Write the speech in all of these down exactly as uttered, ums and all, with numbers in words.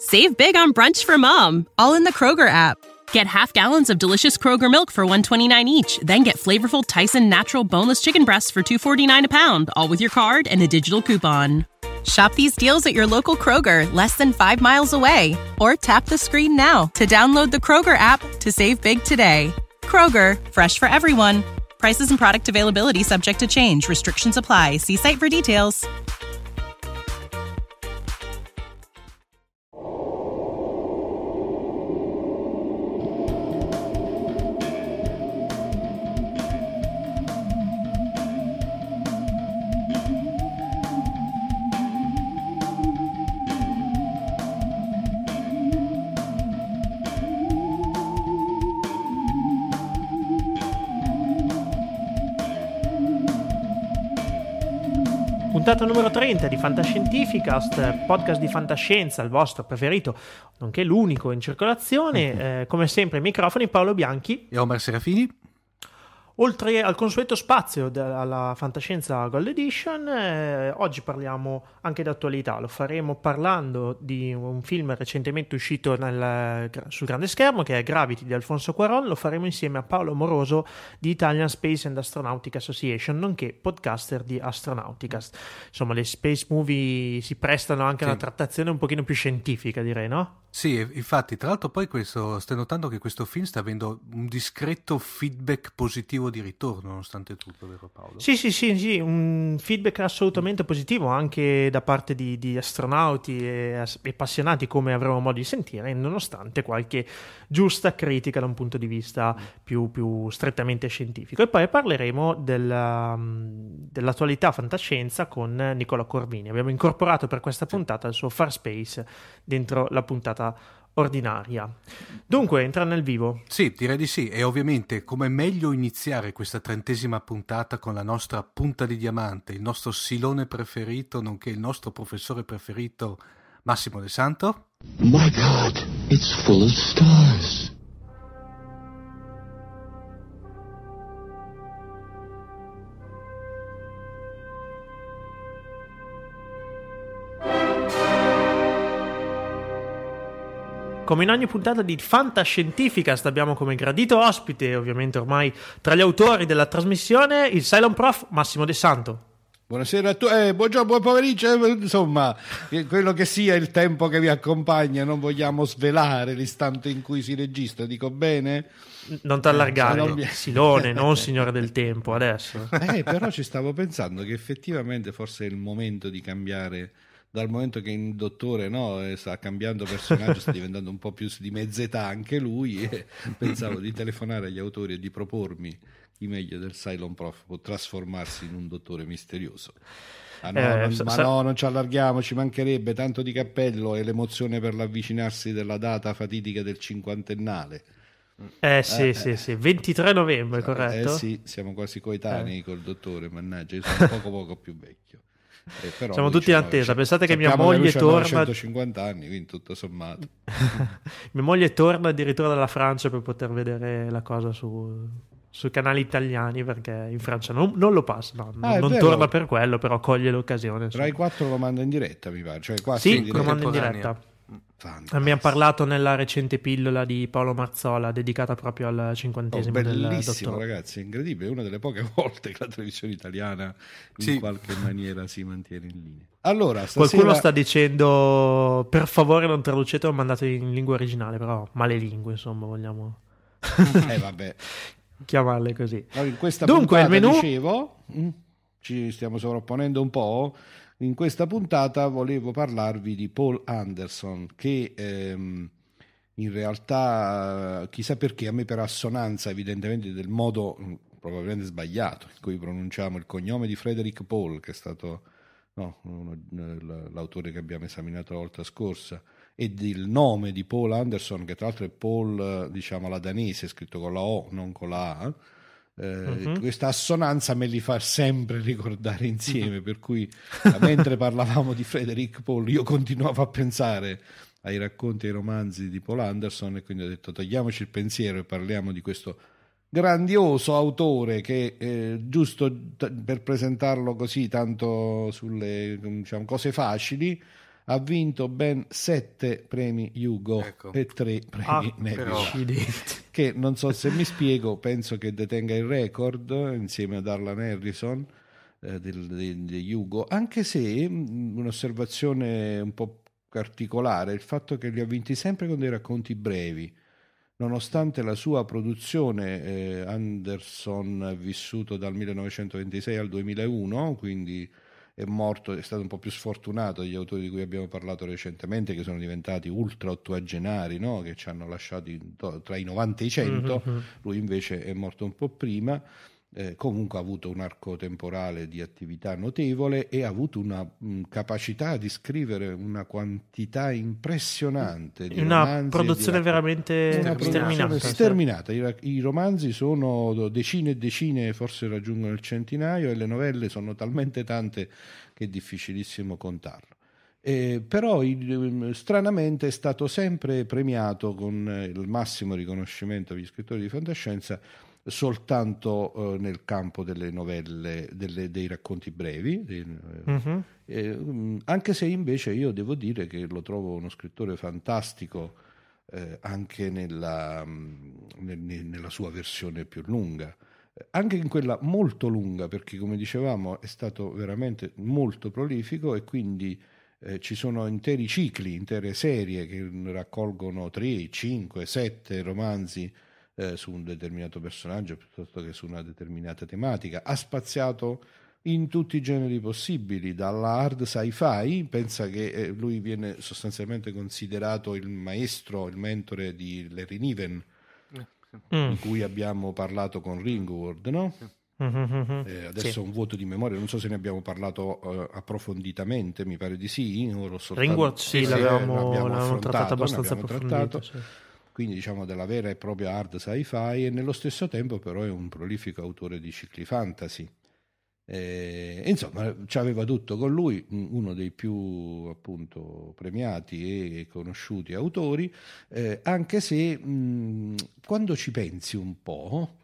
Save big on brunch for mom, all in the Kroger app. Get half gallons of delicious Kroger milk for one dollar and twenty-nine cents each. Then get flavorful Tyson natural boneless chicken breasts for two dollars and forty-nine cents a pound, all with your card and a digital coupon. Shop these deals at your local Kroger, less than five miles away. Or tap the screen now to download the Kroger app to save big today. Kroger, fresh for everyone. Prices and product availability subject to change. Restrictions apply. See site for details. Puntata numero trenta di Fantascientificast, podcast di fantascienza, il vostro preferito, nonché l'unico in circolazione. Eh, come sempre, ai microfoni Paolo Bianchi e Omer Serafini. Oltre al consueto spazio della Fantascienza Gold Edition, eh, oggi parliamo anche d'attualità. Lo faremo parlando di un film recentemente uscito nel, sul grande schermo, che è Gravity di Alfonso Cuarón. Lo faremo insieme a Paolo Moroso di Italian Space and Astronautic Association, nonché podcaster di Astronauticast. Insomma, le space movie si prestano anche a una trattazione un pochino più scientifica, direi, no? Sì, infatti, tra l'altro poi questo, stai notando che questo film sta avendo un discreto feedback positivo di ritorno, nonostante tutto, vero Paolo? Sì, sì, sì, sì, un feedback assolutamente positivo anche da parte di, di astronauti e, e appassionati, come avremo modo di sentire, nonostante qualche giusta critica da un punto di vista più, più strettamente scientifico. E poi parleremo della, dell'attualità fantascienza con Nicola Corvini. Abbiamo incorporato per questa puntata il suo Far Space dentro la puntata ordinaria. Dunque, entra nel vivo. Sì, direi di sì. E ovviamente, come meglio iniziare questa trentesima puntata con la nostra punta di diamante, il nostro silone preferito, nonché il nostro professore preferito, Massimo De Santo? My God, it's full of stars. Come in ogni puntata di Fantascientificast abbiamo come gradito ospite, ovviamente ormai tra gli autori della trasmissione, il Cylon Prof Massimo De Santo. Buonasera a tutti, eh, buongiorno, buon pomeriggio, insomma, quello che sia il tempo che vi accompagna, non vogliamo svelare l'istante in cui si registra, dico bene? Non t'allargare, eh, non mi... Silone, non signore del tempo, adesso. Eh, però ci stavo pensando che effettivamente forse è il momento di cambiare. Dal momento che il dottore no, sta cambiando personaggio, sta diventando un po' più di mezz'età anche lui, e pensavo di telefonare agli autori e di propormi chi meglio del Cylon Prof può trasformarsi in un dottore misterioso. Ah, no, eh, non, sa- ma no, non ci allarghiamo, ci mancherebbe, tanto di cappello e l'emozione per l'avvicinarsi della data fatidica del cinquantennale. Eh sì, eh, sì, eh. sì, ventitré novembre, corretto? Eh sì, siamo quasi coetanei Eh. col dottia, mannaggia, io sono poco poco più vecchio. Eh, però Siamo tutti in attesa. cioè, Pensate che mia sappiamo moglie lui c'ha torna novecentocinquanta anni, quindi tutto sommato. mia moglie torna addirittura dalla Francia per poter vedere la cosa su, sui canali italiani, perché in Francia non, non lo passa, no, Ah, non vero. torna per quello, però coglie l'occasione. Rai quattro lo manda in diretta, mi pare, cioè quasi Sì, in lo diretta. manda in contemporanea. diretta. Fantastico. Abbiamo parlato nella recente pillola di Paolo Marzola dedicata proprio al Oh, cinquantesimo del bellissimo, dottore. ragazzi, è incredibile, è una delle poche volte che la televisione italiana in Sì. qualche maniera si mantiene in linea. Allora, stasera... Qualcuno sta dicendo per favore non traducete o mandate in lingua originale, però male lingue, insomma, vogliamo Eh vabbè. chiamarle così. Allora, in questa Dunque, il puntata, menù... dicevo, mh, ci stiamo sovrapponendo un po'. In questa puntata volevo parlarvi di Paul Anderson, che ehm, in realtà, chissà perché, a me per assonanza evidentemente del modo mh, probabilmente sbagliato in cui pronunciamo il cognome di Frederick Paul, che è stato no, uno, l'autore che abbiamo esaminato la volta scorsa, e il nome di Paul Anderson, che tra l'altro è Paul, diciamo, la danese, scritto con la O, non con la A. Eh, uh-huh. Questa assonanza me li fa sempre ricordare insieme, per cui mentre parlavamo di Frederick Paul io continuavo a pensare ai racconti e ai romanzi di Paul Anderson, e quindi ho detto togliamoci il pensiero e parliamo di questo grandioso autore che eh, giusto t- per presentarlo così tanto sulle, diciamo, cose facili, ha vinto ben sette premi Hugo, ecco, e tre premi ah, Nebula, che non so se mi spiego, penso che detenga il record insieme ad Arlan Harrison eh, del, de, de Hugo, anche se un'osservazione un po' particolare il fatto che li ha vinti sempre con dei racconti brevi, nonostante la sua produzione. eh, Anderson è vissuto dal millenovecentoventisei al duemilauno, quindi è morto, è stato un po' più sfortunato degli autori di cui abbiamo parlato recentemente, che sono diventati ultra ottuagenari, no? Che ci hanno lasciati tra i novanta e i cento, mm-hmm. Lui invece è morto un po' prima. Eh, comunque ha avuto un arco temporale di attività notevole e ha avuto una mh, capacità di scrivere una quantità impressionante di una romanzi, produzione di veramente una sterminata, produzione sterminata. I, I romanzi sono decine e decine, forse raggiungono il centinaio, e le novelle sono talmente tante che è difficilissimo contarlo. Eh, però il, stranamente è stato sempre premiato con il massimo riconoscimento agli scrittori di fantascienza soltanto eh, nel campo delle novelle, delle, dei racconti brevi, dei, mm-hmm. eh, anche se invece io devo dire che lo trovo uno scrittore fantastico eh, anche nella, nel, nella sua versione più lunga, anche in quella molto lunga, perché come dicevamo è stato veramente molto prolifico, e quindi eh, ci sono interi cicli, intere serie che raccolgono tre, cinque, sette romanzi Eh, su un determinato personaggio piuttosto che su una determinata tematica. Ha spaziato in tutti i generi possibili, dalla hard sci-fi, pensa che eh, lui viene sostanzialmente considerato il maestro, il mentore di Larry Niven, mm. di cui abbiamo parlato con Ringworld, no? Mm-hmm. Eh, adesso sì. Un vuoto di memoria, non so se ne abbiamo parlato uh, approfonditamente, mi pare di sì. Ringworld sì, sì, l'avevamo, l'avevamo trattato abbastanza approfondito, sì. Quindi diciamo della vera e propria hard sci-fi, e nello stesso tempo però è un prolifico autore di cicli fantasy. Eh, insomma, ci aveva tutto con lui, uno dei più appunto premiati e conosciuti autori, eh, anche se mh, quando ci pensi un po',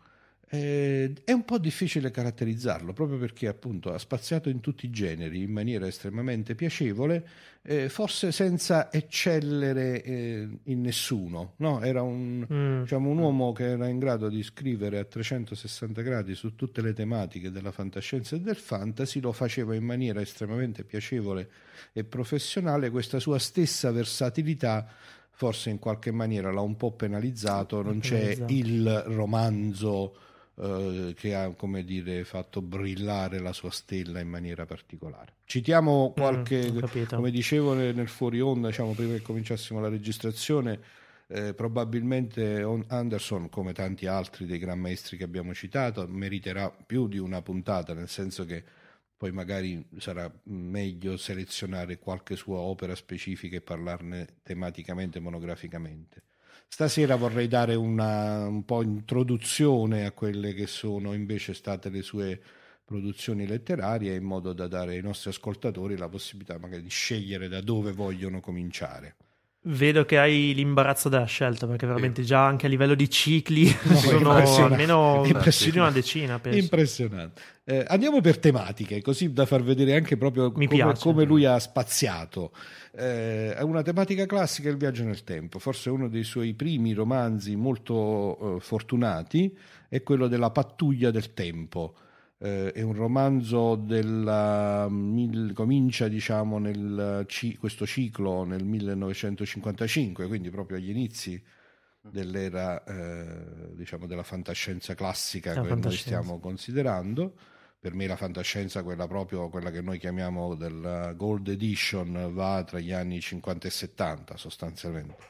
eh, è un po' difficile caratterizzarlo, proprio perché appunto ha spaziato in tutti i generi in maniera estremamente piacevole, eh, forse senza eccellere eh, in nessuno, no? Era un, mm. diciamo, un uomo che era in grado di scrivere a trecentosessanta gradi su tutte le tematiche della fantascienza e del fantasy, lo faceva in maniera estremamente piacevole e professionale. Questa sua stessa versatilità forse in qualche maniera l'ha un po' penalizzato, non c'è il romanzo Uh, che ha, come dire, fatto brillare la sua stella in maniera particolare. Citiamo qualche, mm, come dicevo nel fuori onda, diciamo, prima che cominciassimo la registrazione, eh, probabilmente Anderson, come tanti altri dei gran maestri che abbiamo citato, meriterà più di una puntata, nel senso che poi magari sarà meglio selezionare qualche sua opera specifica e parlarne tematicamente, monograficamente. Stasera vorrei dare una un po' introduzione a quelle che sono invece state le sue produzioni letterarie, in modo da dare ai nostri ascoltatori la possibilità magari di scegliere da dove vogliono cominciare. Vedo che hai l'imbarazzo della scelta, perché veramente sì. Già anche a livello di cicli no, sono almeno più di una decina, penso. Impressionante. Eh, andiamo per tematiche, così da far vedere anche proprio come, come lui ha spaziato. Eh, è una tematica classica, il viaggio nel tempo. Forse uno dei suoi primi romanzi molto eh, fortunati è quello della Pattuglia del tempo. Eh, è un romanzo della mil, comincia diciamo nel ci, questo ciclo nel millenovecentocinquantacinque, quindi proprio agli inizi dell'era eh, diciamo della fantascienza classica che noi stiamo considerando. Per me la fantascienza, quella proprio quella che noi chiamiamo della Gold Edition, va tra gli anni cinquanta e settanta sostanzialmente.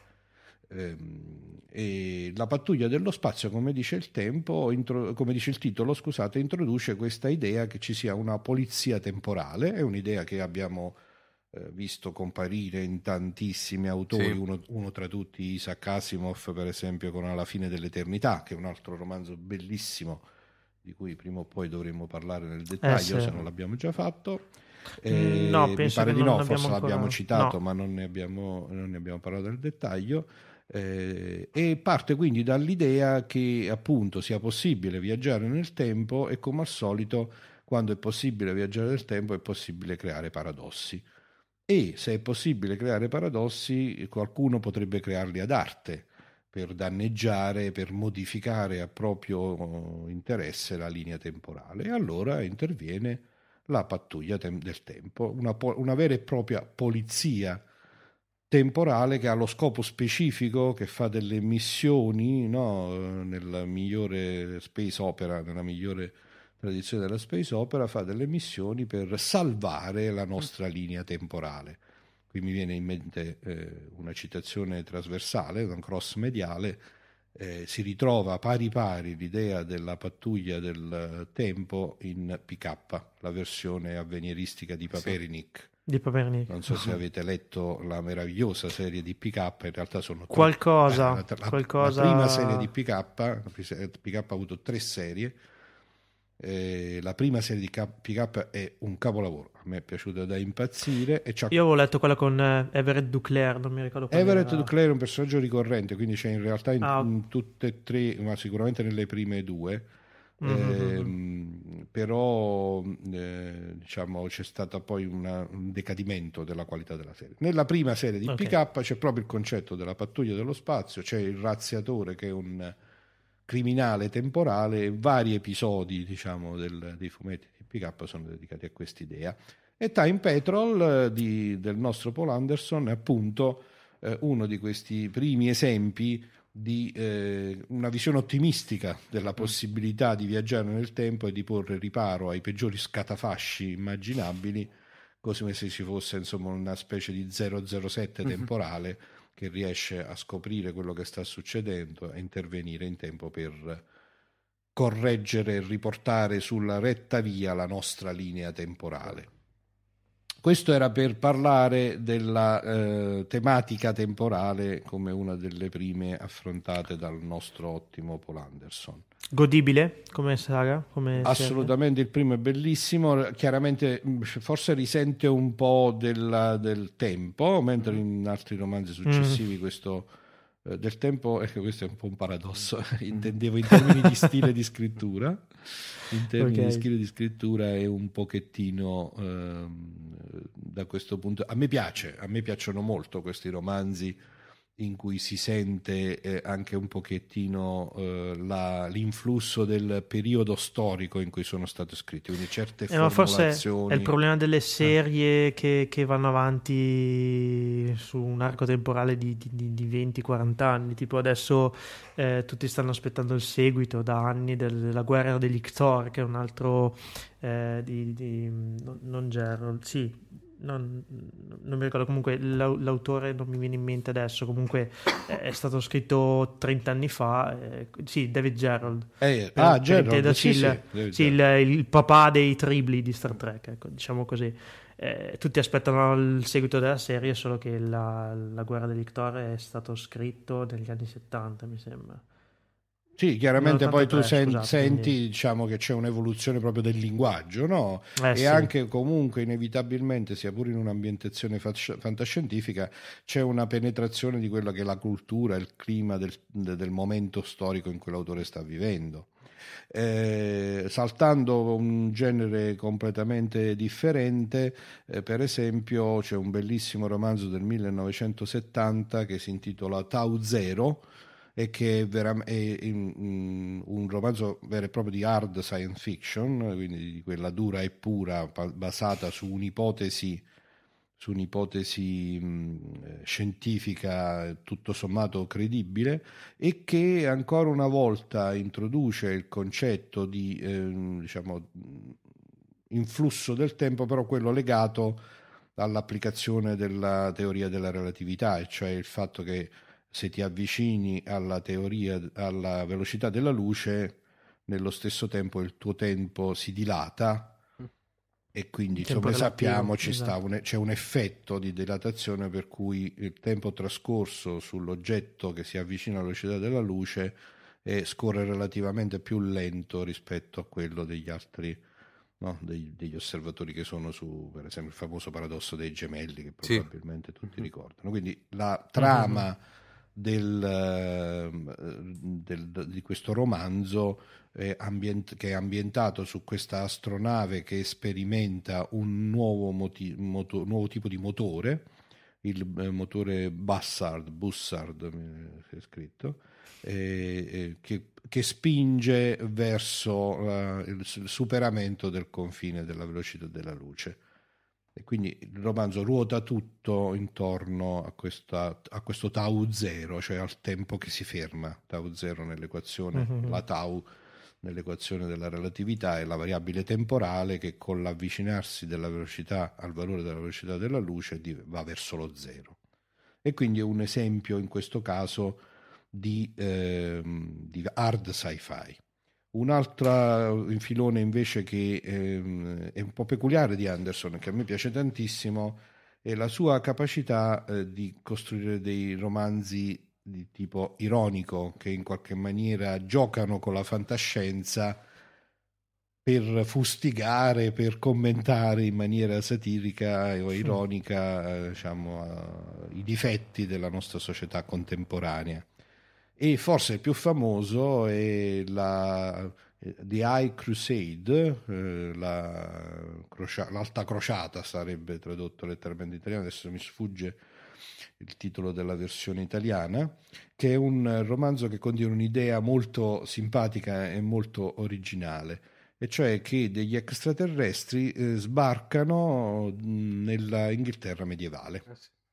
E la pattuglia dello spazio, come dice il tempo, intro, come dice il titolo, scusate, introduce questa idea che ci sia una polizia temporale. È un'idea che abbiamo eh, visto comparire in tantissimi autori, sì. uno, uno tra tutti Isaac Asimov, per esempio, con Alla fine dell'eternità, che è un altro romanzo bellissimo di cui prima o poi dovremmo parlare nel dettaglio, eh, sì. se non l'abbiamo già fatto. Eh, no, mi penso pare che di no, non forse ancora... l'abbiamo citato, no. ma non ne abbiamo, non ne abbiamo parlato nel dettaglio. Eh, e parte quindi dall'idea che appunto sia possibile viaggiare nel tempo, e come al solito quando è possibile viaggiare nel tempo è possibile creare paradossi, e se è possibile creare paradossi, qualcuno potrebbe crearli ad arte per danneggiare, per modificare a proprio interesse la linea temporale. E allora interviene la pattuglia tem- del tempo, una, po- una vera e propria polizia temporale che ha lo scopo specifico, che fa delle missioni, no? Nella migliore space opera, nella migliore tradizione della space opera, fa delle missioni per salvare la nostra linea temporale. Qui mi viene in mente eh, una citazione trasversale, un cross mediale, eh, si ritrova pari pari l'idea della pattuglia del tempo in P K, la versione avveniristica di Paperinik. Di Paperinik. Non so se avete letto la meravigliosa serie di P K, in realtà sono tre, qualcosa, eh, la, la, qualcosa... la prima serie di P K, P K ha avuto tre serie. Eh, la prima serie di P K è un capolavoro, a me è piaciuta da impazzire. E Io avevo letto quella con eh, Everett Duclair, non mi ricordo quale Everett era. Duclair è un personaggio ricorrente, quindi c'è in realtà in, Ah. in tutte e tre, ma sicuramente nelle prime due. Mm-hmm. Eh, però eh, diciamo c'è stato poi una, un decadimento della qualità della serie. Nella prima serie di Okay. P K c'è proprio il concetto della pattuglia dello spazio, c'è il razziatore che è un criminale temporale, e vari episodi diciamo del, dei fumetti di P K sono dedicati a quest'idea. E Time Patrol di, del nostro Paul Anderson è appunto eh, uno di questi primi esempi di eh, una visione ottimistica della possibilità di viaggiare nel tempo e di porre riparo ai peggiori scatafasci immaginabili, come se ci fosse insomma una specie di zero zero sette temporale mm-hmm. che riesce a scoprire quello che sta succedendo e intervenire in tempo per correggere e riportare sulla retta via la nostra linea temporale. Questo era per parlare della eh, tematica temporale come una delle prime affrontate dal nostro ottimo Paul Anderson. Godibile come saga? Come Assolutamente, serie? Il primo è bellissimo, chiaramente forse risente un po' del, del tempo, mentre in altri romanzi successivi mm. questo eh, del tempo, ecco, questo è un po' un paradosso, intendevo in termini di stile di scrittura. In termini okay. di stile di scrittura è un pochettino ehm, da questo punto a me piace, a me piacciono molto questi romanzi in cui si sente eh, anche un pochettino eh, la, l'influsso del periodo storico in cui sono state scritte, quindi certe eh, ma formulazioni. Forse è il problema delle serie eh. che, che vanno avanti su un arco temporale di, di, di venti quaranta anni, tipo adesso eh, tutti stanno aspettando il seguito da anni del, della guerra degli Ictor, che è un altro eh, di, di non Gerald, sì Non, non mi ricordo, comunque l'autore non mi viene in mente adesso, comunque è stato scritto trenta anni fa, eh, sì, David Gerald eh, per, ah, per Gerald, sì, il, sì, sì, il, il papà dei tribli di Star Trek, ecco, diciamo così. Eh, tutti aspettano il seguito della serie, solo che la, la guerra degli Ictor è stato scritto negli anni settanta, mi sembra. Sì, chiaramente poi tu sen- scusate, senti quindi... diciamo che c'è un'evoluzione proprio del linguaggio, no? Eh, e sì. anche comunque inevitabilmente, sia pure in un'ambientazione fasc- fantascientifica, c'è una penetrazione di quella che è la cultura, il clima del, del momento storico in cui l'autore sta vivendo. Eh, saltando un genere completamente differente, eh, per esempio c'è un bellissimo romanzo del millenovecentosettanta che si intitola Tau Zero, e che è, vera- è in, un romanzo vero e proprio di hard science fiction, quindi di quella dura e pura, basata su un'ipotesi su un'ipotesi mh, scientifica tutto sommato credibile, e che ancora una volta introduce il concetto di eh, diciamo influsso del tempo, però quello legato all'applicazione della teoria della relatività, e cioè il fatto che se ti avvicini alla teoria, alla velocità della luce, nello stesso tempo il tuo tempo si dilata e quindi, come sappiamo, ci esatto. sta un, c'è un effetto di dilatazione per cui il tempo trascorso sull'oggetto che si avvicina alla velocità della luce è, scorre relativamente più lento rispetto a quello degli altri, no? degli, degli osservatori che sono su, per esempio, il famoso paradosso dei gemelli che probabilmente sì. tutti ricordano. Quindi la trama mm-hmm. del, del, di questo romanzo eh, ambient, che è ambientato su questa astronave che sperimenta un nuovo, moti, moto, nuovo tipo di motore, il eh, motore Bussard, Bussard eh, è scritto, eh, eh, che, che spinge verso uh, il superamento del confine della velocità della luce. E quindi il romanzo ruota tutto intorno a, questa, a questo tau zero, cioè al tempo che si ferma. Tau zero nell'equazione, mm-hmm. la tau nell'equazione della relatività è la variabile temporale che con l'avvicinarsi della velocità al valore della velocità della luce va verso lo zero. E quindi è un esempio in questo caso di, eh, di hard sci-fi. Un altro filone invece che eh, è un po' peculiare di Anderson, che a me piace tantissimo, è la sua capacità eh, di costruire dei romanzi di tipo ironico, che in qualche maniera giocano con la fantascienza per fustigare, per commentare in maniera satirica o ironica eh, diciamo, uh, i difetti della nostra società contemporanea. E forse il più famoso è la, The High Crusade, eh, la, l'Alta Crociata sarebbe tradotto letteralmente in italiano, adesso mi sfugge il titolo della versione italiana, che è un romanzo che contiene un'idea molto simpatica e molto originale, e cioè che degli extraterrestri eh, sbarcano nella Inghilterra medievale.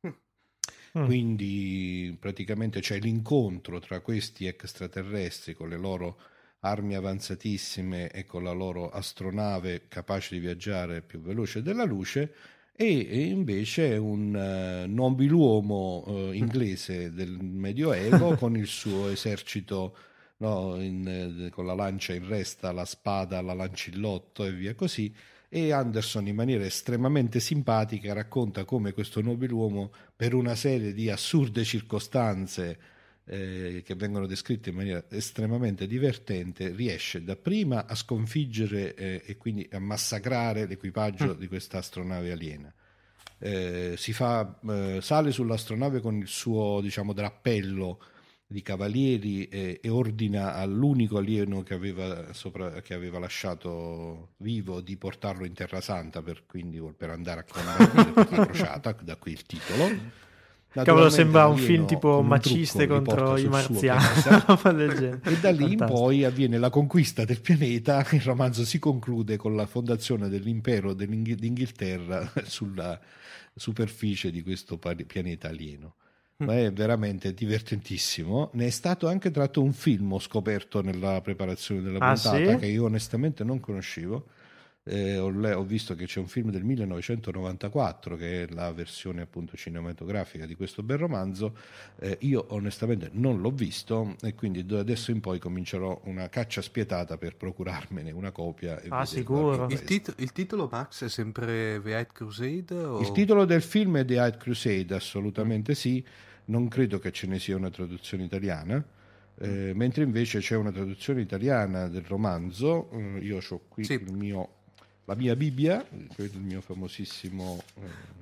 Quindi praticamente c'è l'incontro tra questi extraterrestri con le loro armi avanzatissime e con la loro astronave capace di viaggiare più veloce della luce, e invece un uh, nobiluomo uh, inglese del Medioevo con il suo esercito, no, in, eh, con la lancia in resta, la spada, la lancillotto e via così. E Anderson in maniera estremamente simpatica racconta come questo nobiluomo, per una serie di assurde circostanze eh, che vengono descritte in maniera estremamente divertente, riesce dapprima a sconfiggere eh, e quindi a massacrare l'equipaggio mm. di questa astronave aliena. Eh, si fa, eh, sale sull'astronave con il suo, diciamo, drappello di cavalieri e, e ordina all'unico alieno che aveva, sopra, che aveva lasciato vivo di portarlo in Terra Santa per, quindi, per andare a combattere per la crociata, da qui il titolo. Cavolo, sembra un film tipo Maciste contro i marziani. E da lì in poi avviene la conquista del pianeta. Il romanzo si conclude con la fondazione dell'impero d'Inghilterra sulla superficie di questo pianeta alieno. Ma è veramente divertentissimo. Ne è stato anche tratto un film, ho scoperto nella preparazione della puntata, ah, sì? che io onestamente non conoscevo. Eh, ho, ho visto che c'è un film del millenovecentonovantaquattro che è la versione appunto cinematografica di questo bel romanzo. Eh, io onestamente non l'ho visto e quindi da adesso in poi comincerò una caccia spietata per procurarmene una copia. E ah, sicuro. Il, tit- il titolo, Max, è sempre The High Crusade? O... Il titolo del film è The High Crusade, assolutamente sì. Non credo che ce ne sia una traduzione italiana, eh, mentre invece c'è una traduzione italiana del romanzo. Eh, io ho qui sì. il mio, la mia Bibbia, il mio famosissimo eh,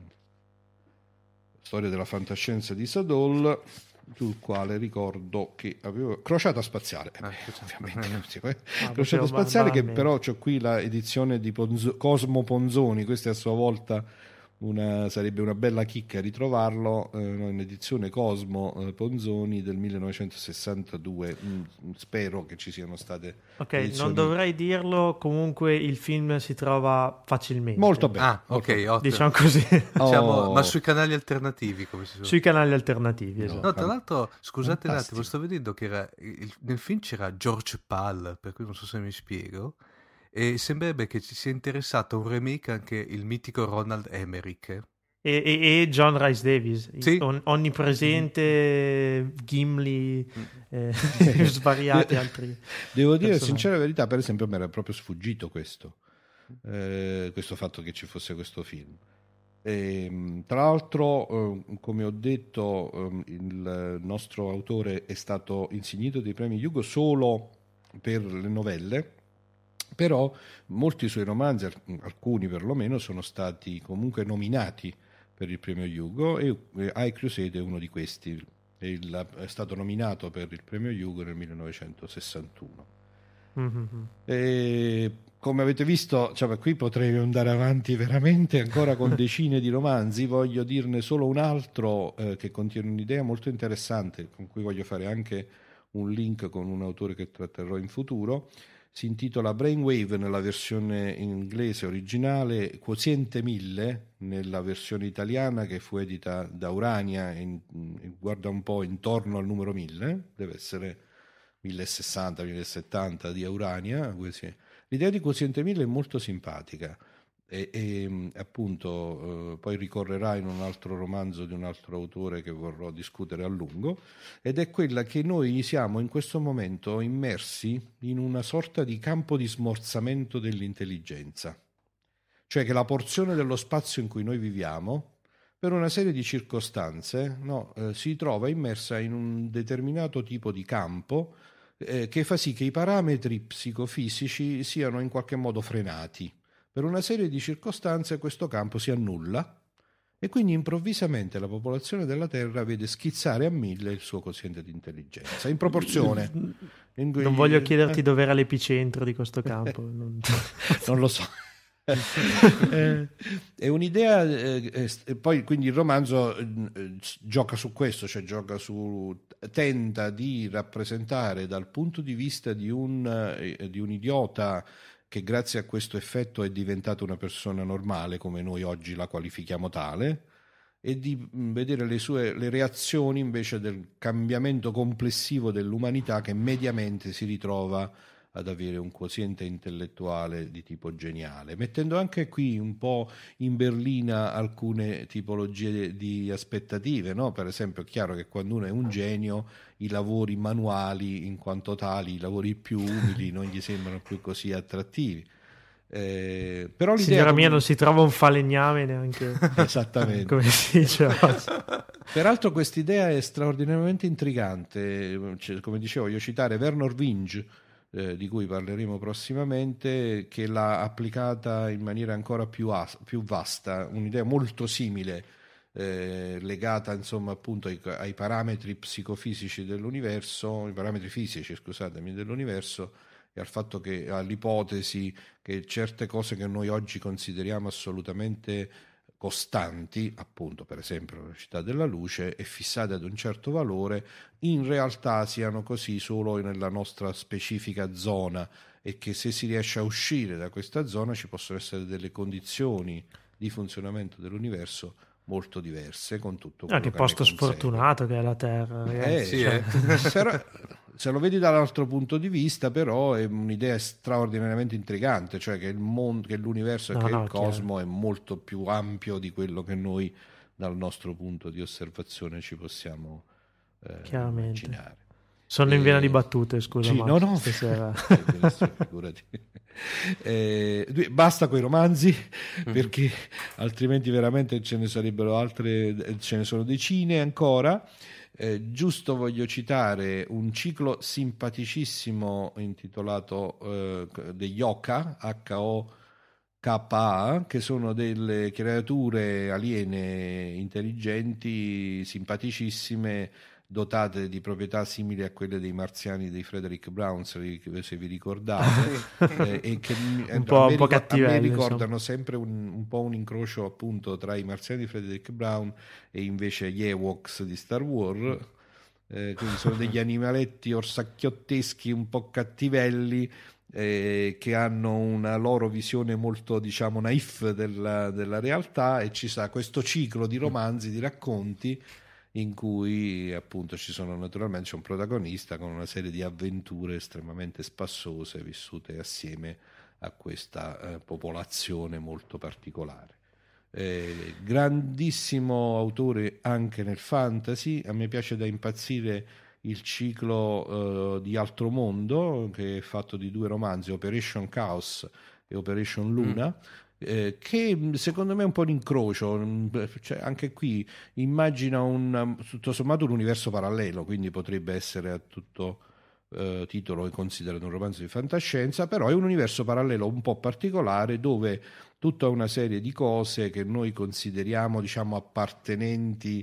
Storia della fantascienza di Sadol, sul quale ricordo che avevo Crociata spaziale, eh, ovviamente, eh. ah, Crociata spaziale, che però c'ho qui la edizione di Ponzo- Cosmo Ponzoni, questa è a sua volta una, sarebbe una bella chicca ritrovarlo, eh, in edizione Cosmo eh, Ponzoni del millenovecentosessantadue. Mm, spero che ci siano state ok, edizioni... non dovrei dirlo, comunque il film si trova facilmente molto bene, ah, molto ok, bene. Diciamo così. Diciamo, oh. ma sui canali alternativi come si sono? Sui canali alternativi, esatto. No, tra l'altro, scusate Fantastico. un attimo, sto vedendo che era il, nel film c'era George Pal, per cui non so se mi spiego. E sembrerebbe che ci sia interessato a un remake anche il mitico Ronald Emmerich. E, e, e John Rhys Davies, sì. on, onnipresente, Gimli, eh, svariati altri. Devo dire, sincera verità, per esempio, mi era proprio sfuggito questo, eh, questo fatto che ci fosse questo film. E, tra l'altro, eh, come ho detto, eh, il nostro autore è stato insignito dei premi Hugo solo per le novelle. Però molti suoi romanzi, alcuni perlomeno, sono stati comunque nominati per il premio Hugo e High Crusade è uno di questi. il, è stato nominato per il premio Hugo nel millenovecentosessantuno. Mm-hmm. E come avete visto, cioè, qui potrei andare avanti veramente ancora con decine di romanzi. Voglio dirne solo un altro eh, che contiene un'idea molto interessante, con cui voglio fare anche un link con un autore che tratterò in futuro. Si intitola Brainwave nella versione inglese originale, Quoziente mille nella versione italiana, che fu edita da Urania, in, in, guarda un po' intorno al numero mille, deve essere millesessanta millesettanta di Urania. L'idea di Quoziente mille è molto simpatica e, e appunto eh, poi ricorrerà in un altro romanzo di un altro autore che vorrò discutere a lungo, ed è quella che noi siamo in questo momento immersi in una sorta di campo di smorzamento dell'intelligenza, cioè che la porzione dello spazio in cui noi viviamo, per una serie di circostanze, no, eh, si trova immersa in un determinato tipo di campo eh, che fa sì che i parametri psicofisici siano in qualche modo frenati. Per una serie di circostanze questo campo si annulla e quindi improvvisamente la popolazione della Terra vede schizzare a mille il suo quoziente di intelligenza, in proporzione. In cui... Non voglio chiederti eh? dove era l'epicentro di questo campo. Non, non lo so. eh, è un'idea eh, eh, poi quindi il romanzo eh, gioca su questo, cioè gioca su tenta di rappresentare dal punto di vista di un, eh, di un idiota che grazie a questo effetto è diventato una persona normale, come noi oggi la qualifichiamo tale, e di vedere le sue le reazioni invece del cambiamento complessivo dell'umanità, che mediamente si ritrova ad avere un quoziente intellettuale di tipo geniale, mettendo anche qui un po' in berlina alcune tipologie di aspettative, no? Per esempio è chiaro che quando uno è un genio i lavori manuali in quanto tali, i lavori più umili non gli sembrano più così attrattivi. Eh, però l'idea Signora come... mia, non si trova un falegname neanche. Esattamente. Come si dice. Peraltro quest'idea è straordinariamente intrigante, cioè, come dicevo, voglio citare Vernor Vinge, eh, di cui parleremo prossimamente, che l'ha applicata in maniera ancora più, as- più vasta, un'idea molto simile, eh, legata insomma appunto ai, ai parametri psicofisici dell'universo, i parametri fisici, scusatemi, dell'universo, e al fatto che all'ipotesi che certe cose che noi oggi consideriamo assolutamente costanti, appunto per esempio la velocità della luce, e fissate ad un certo valore, in realtà siano così solo nella nostra specifica zona, e che se si riesce a uscire da questa zona ci possono essere delle condizioni di funzionamento dell'universo molto diverse, con tutto quello ah, che che posto sfortunato che è la Terra, ragazzi. Eh, sì, cioè. eh. Però, se lo vedi dall'altro punto di vista, però è un'idea straordinariamente intrigante, cioè che il mondo, che l'universo e no, che no, il cosmo è molto più ampio di quello che noi dal nostro punto di osservazione ci possiamo eh, immaginare. Sono e... in vena di battute, scusa. Sì, Max, no, no, stasera. eh, basta coi romanzi, perché altrimenti veramente ce ne sarebbero altre, ce ne sono decine ancora. Eh, giusto voglio citare un ciclo simpaticissimo intitolato eh, degli Hoka, H O K A, che sono delle creature aliene intelligenti, simpaticissime, dotate di proprietà simili a quelle dei marziani di Frederick Brown, se vi ricordate, eh, e che un po', a me, un po' ricor- a me ricordano insomma. sempre un, un po' un incrocio appunto tra i marziani di Frederick Brown e invece gli Ewoks di Star Wars, eh, quindi sono degli animaletti orsacchiotteschi un po' cattivelli, eh, che hanno una loro visione molto, diciamo, naif della, della realtà, e ci sa questo ciclo di romanzi, di racconti, in cui appunto ci sono naturalmente c'è un protagonista con una serie di avventure estremamente spassose vissute assieme a questa eh, popolazione molto particolare. Eh, grandissimo autore anche nel fantasy. A me piace da impazzire il ciclo eh, di Altro Mondo, che è fatto di due romanzi, Operation Chaos e Operation Luna, mm. Eh, che secondo me è un po' un incrocio, cioè, anche qui immagina un tutto sommato un universo parallelo, quindi potrebbe essere a tutto eh, titolo considerato un romanzo di fantascienza, però è un universo parallelo un po' particolare, dove tutta una serie di cose che noi consideriamo, diciamo, appartenenti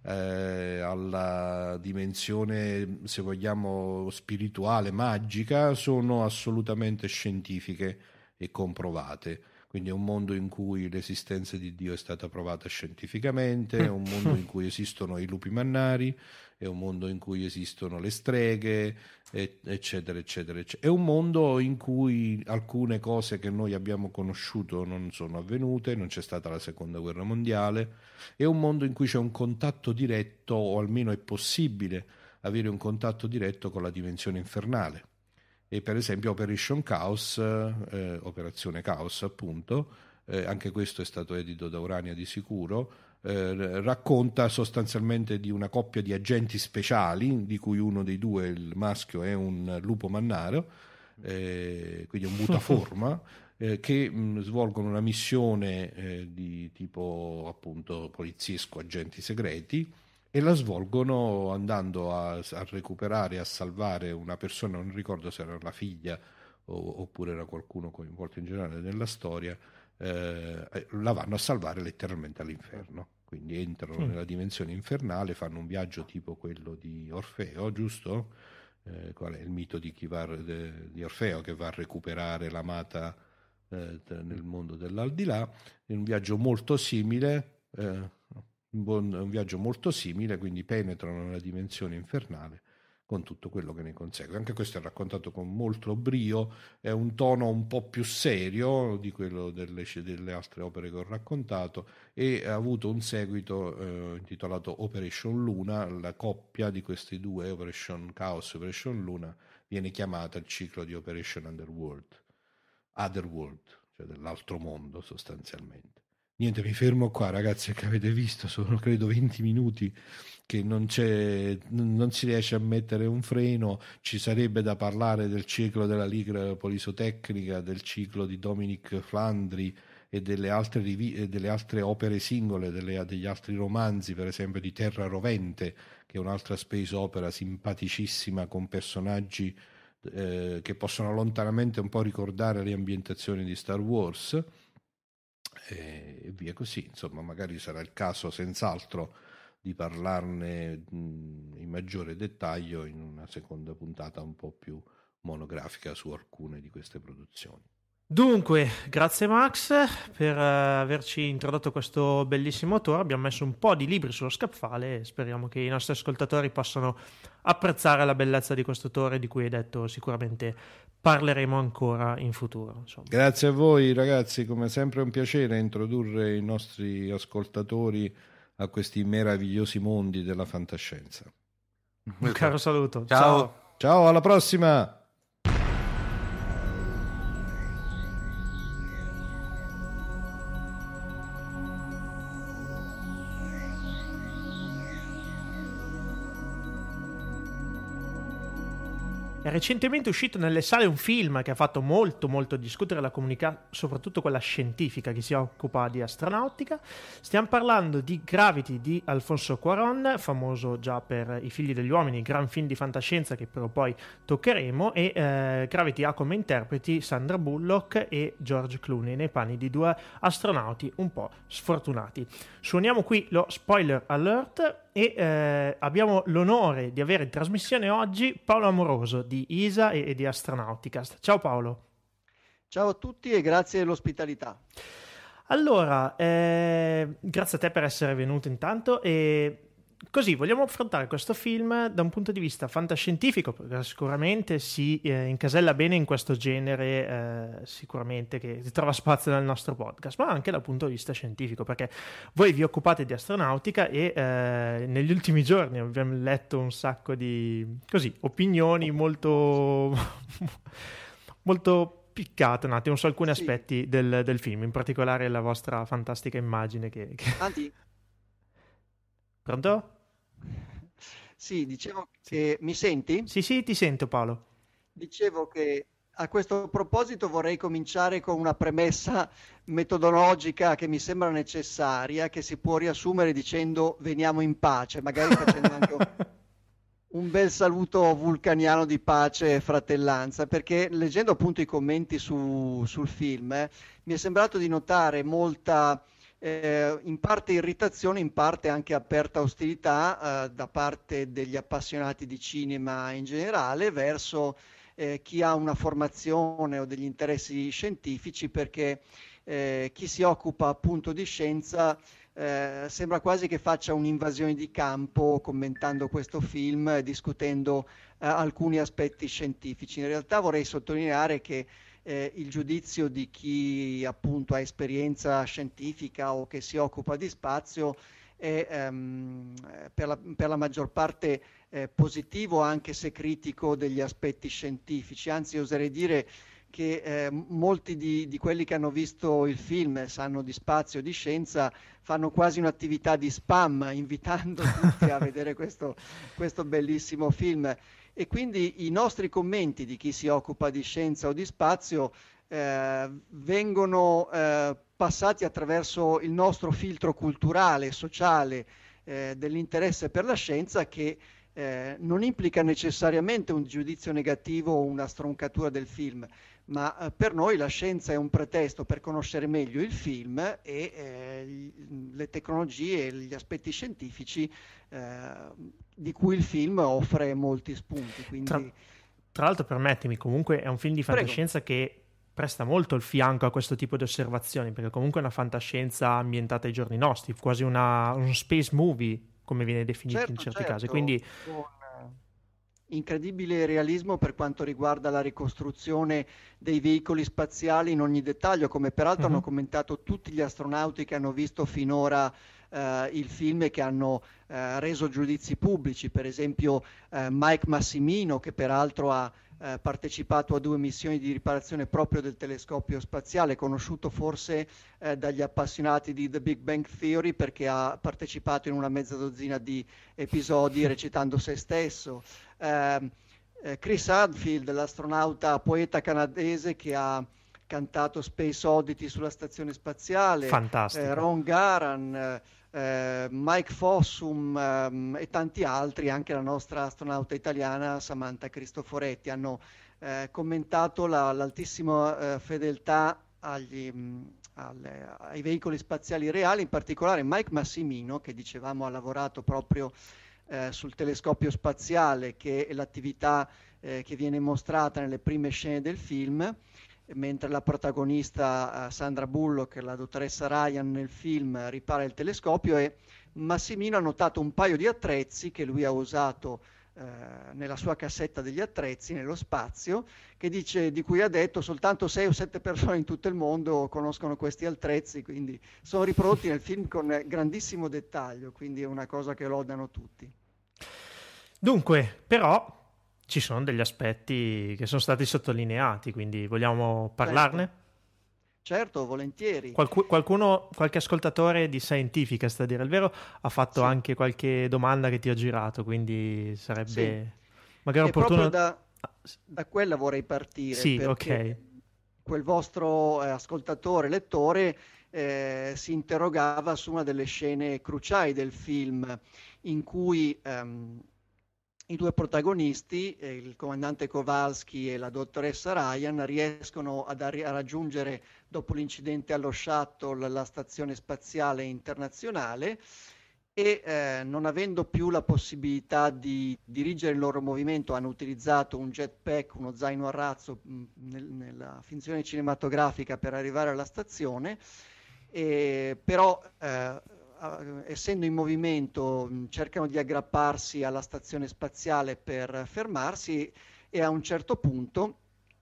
eh, alla dimensione, se vogliamo, spirituale, magica, sono assolutamente scientifiche e comprovate. Quindi è un mondo in cui l'esistenza di Dio è stata provata scientificamente, è un mondo in cui esistono i lupi mannari, è un mondo in cui esistono le streghe, eccetera, eccetera, eccetera. È un mondo in cui alcune cose che noi abbiamo conosciuto non sono avvenute, non c'è stata la seconda guerra mondiale, è un mondo in cui c'è un contatto diretto, o almeno è possibile avere un contatto diretto con la dimensione infernale. E per esempio Operation Chaos, eh, Operazione Chaos appunto, eh, anche questo è stato edito da Urania di sicuro, eh, racconta sostanzialmente di una coppia di agenti speciali, di cui uno dei due, il maschio, è un lupo mannaro, eh, quindi un mutaforma, eh, che mh, svolgono una missione eh, di tipo appunto poliziesco, agenti segreti, e la svolgono andando a, a recuperare, a salvare una persona, non ricordo se era la figlia o, oppure era qualcuno coinvolto in generale nella storia, eh, la vanno a salvare letteralmente all'inferno. Quindi entrano mm. nella dimensione infernale, fanno un viaggio tipo quello di Orfeo, giusto? Eh, qual è il mito di, chi va, de, di Orfeo che va a recuperare l'amata eh, nel mondo dell'aldilà? È un viaggio molto simile, eh, Un, buon, un viaggio molto simile, quindi penetrano nella dimensione infernale con tutto quello che ne consegue. Anche questo è raccontato con molto brio, è un tono un po' più serio di quello delle, delle altre opere che ho raccontato, e ha avuto un seguito eh, intitolato Operation Luna. La coppia di questi due, Operation Chaos e Operation Luna, viene chiamata il ciclo di Operation Underworld, Otherworld, cioè dell'altro mondo sostanzialmente. Niente, mi fermo qua, ragazzi, che avete visto, sono credo venti minuti che non c'è, non si riesce a mettere un freno. Ci sarebbe da parlare del ciclo della Liga Polisotecnica, del ciclo di Dominic Flandri e delle altre, rivi- delle altre opere singole, delle, degli altri romanzi, per esempio di Terra Rovente, che è un'altra space opera simpaticissima con personaggi eh, che possono lontanamente un po' ricordare le ambientazioni di Star Wars. E via così, insomma, magari sarà il caso senz'altro di parlarne in maggiore dettaglio in una seconda puntata un po' più monografica su alcune di queste produzioni. Dunque, grazie Max per averci introdotto questo bellissimo autore. Abbiamo messo un po' di libri sullo scaffale e speriamo che i nostri ascoltatori possano apprezzare la bellezza di questo autore, di cui hai detto sicuramente parleremo ancora in futuro. Insomma. Grazie a voi ragazzi, come sempre è un piacere introdurre i nostri ascoltatori a questi meravigliosi mondi della fantascienza. Un caro saluto. Ciao. Ciao, Ciao, alla prossima! È recentemente uscito nelle sale un film che ha fatto molto molto discutere la comunità, soprattutto quella scientifica che si occupa di astronautica. Stiamo parlando di Gravity di Alfonso Cuarón, famoso già per I figli degli uomini, gran film di fantascienza che però poi toccheremo, e eh, Gravity ha come interpreti Sandra Bullock e George Clooney nei panni di due astronauti un po' sfortunati. Suoniamo qui lo spoiler alert e eh, abbiamo l'onore di avere in trasmissione oggi Paolo Amoroso di I S A e, e di Astronauticast. Ciao Paolo. Ciao a tutti e grazie dell'ospitalità. Allora, eh, grazie a te per essere venuto intanto, e così vogliamo affrontare questo film da un punto di vista fantascientifico, perché sicuramente si eh, incasella bene in questo genere, eh, sicuramente che trova spazio nel nostro podcast, ma anche dal punto di vista scientifico, perché voi vi occupate di astronautica e eh, negli ultimi giorni abbiamo letto un sacco di così opinioni molto molto piccate un attimo su alcuni sì. aspetti del, del film, in particolare la vostra fantastica immagine che, che... Anzi, pronto? Sì, dicevo che... Mi senti? Sì, sì, ti sento Paolo. Dicevo che a questo proposito vorrei cominciare con una premessa metodologica che mi sembra necessaria, che si può riassumere dicendo veniamo in pace, magari facendo anche un, un bel saluto vulcaniano di pace e fratellanza, perché leggendo appunto i commenti su, sul film eh, mi è sembrato di notare molta eh, in parte irritazione, in parte anche aperta ostilità eh, da parte degli appassionati di cinema in generale verso eh, chi ha una formazione o degli interessi scientifici, perché eh, chi si occupa appunto di scienza eh, sembra quasi che faccia un'invasione di campo commentando questo film, eh, discutendo eh, alcuni aspetti scientifici. In realtà vorrei sottolineare che Eh, il giudizio di chi appunto ha esperienza scientifica o che si occupa di spazio è ehm, per, la, per la maggior parte eh, positivo, anche se critico degli aspetti scientifici. Anzi, oserei dire che eh, molti di, di quelli che hanno visto il film, sanno di spazio, di scienza, fanno quasi un'attività di spam, invitando tutti a vedere questo, questo bellissimo film. E quindi i nostri commenti di chi si occupa di scienza o di spazio eh, vengono eh, passati attraverso il nostro filtro culturale, sociale, eh, dell'interesse per la scienza, che eh, non implica necessariamente un giudizio negativo o una stroncatura del film, ma eh, per noi la scienza è un pretesto per conoscere meglio il film e eh, le tecnologie e gli aspetti scientifici eh, di cui il film offre molti spunti. Quindi... Tra, tra l'altro, permettimi, comunque è un film di fantascienza Prego. Che presta molto il fianco a questo tipo di osservazioni, perché comunque è una fantascienza ambientata ai giorni nostri, quasi una, un space movie, come viene definito certo, in certi certo. casi. Quindi con incredibile realismo per quanto riguarda la ricostruzione dei veicoli spaziali in ogni dettaglio, come peraltro uh-huh. hanno commentato tutti gli astronauti che hanno visto finora Uh, il film e che hanno uh, reso giudizi pubblici. Per esempio uh, Mike Massimino, che peraltro ha uh, partecipato a due missioni di riparazione proprio del telescopio spaziale, conosciuto forse uh, dagli appassionati di The Big Bang Theory perché ha partecipato in una mezza dozzina di episodi recitando se stesso. Uh, uh, Chris Hadfield, l'astronauta poeta canadese che ha cantato Space Oddity sulla stazione spaziale, fantastico. Eh, Ron Garan, eh, Mike Fossum ehm, e tanti altri, anche la nostra astronauta italiana Samantha Cristoforetti, hanno eh, commentato la, l'altissima eh, fedeltà agli, mh, alle, ai veicoli spaziali reali, in particolare Mike Massimino, che dicevamo ha lavorato proprio eh, sul telescopio spaziale, che è l'attività eh, che viene mostrata nelle prime scene del film, mentre la protagonista uh, Sandra Bullock, la dottoressa Ryan nel film, ripara il telescopio, e Massimino ha notato un paio di attrezzi che lui ha usato uh, nella sua cassetta degli attrezzi nello spazio, che dice, di cui ha detto soltanto sei o sette persone in tutto il mondo conoscono questi attrezzi, quindi sono riprodotti nel film con grandissimo dettaglio, quindi è una cosa che lodano tutti. Dunque, però ci sono degli aspetti che sono stati sottolineati, quindi vogliamo parlarne? Certo, certo, volentieri. Qualcu- qualcuno, qualche ascoltatore di Scientificast, a dire il vero, ha fatto sì. anche qualche domanda che ti ha girato, quindi sarebbe sì. magari e opportuno... proprio da, da quella vorrei partire. Sì, perché ok. Quel vostro eh, ascoltatore, lettore, eh, si interrogava su una delle scene cruciali del film, in cui... Ehm, i due protagonisti, eh, il comandante Kowalski e la dottoressa Ryan, riescono ad arri- a raggiungere, dopo l'incidente allo shuttle, la stazione spaziale internazionale e eh, non avendo più la possibilità di dirigere il loro movimento, hanno utilizzato un jetpack, uno zaino a razzo mh, nel, nella finzione cinematografica per arrivare alla stazione, e, però eh, essendo in movimento cercano di aggrapparsi alla stazione spaziale per fermarsi, e a un certo punto,